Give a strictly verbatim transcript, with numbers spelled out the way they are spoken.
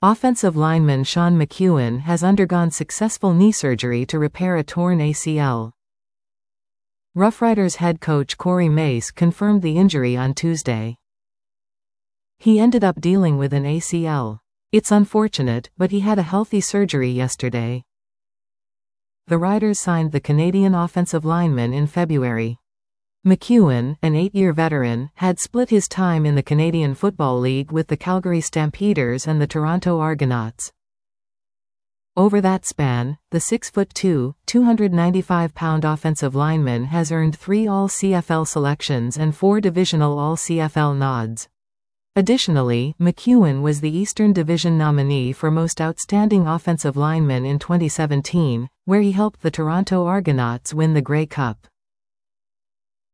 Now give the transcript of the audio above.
Offensive lineman Sean McEwen has undergone successful knee surgery to repair a torn A C L. Rough Riders head coach Corey Mace confirmed the injury on Tuesday. He ended up dealing with an A C L. It's unfortunate, but he had a healthy surgery yesterday. The Riders signed the Canadian offensive lineman in February. McEwen, an eight-year veteran, had split his time in the Canadian Football League with the Calgary Stampeders and the Toronto Argonauts. Over that span, the six foot two, two hundred ninety-five pound offensive lineman has earned three All-C F L selections and four divisional All-C F L nods. Additionally, McEwen was the Eastern Division nominee for Most Outstanding Offensive Lineman in twenty seventeen, where he helped the Toronto Argonauts win the Grey Cup.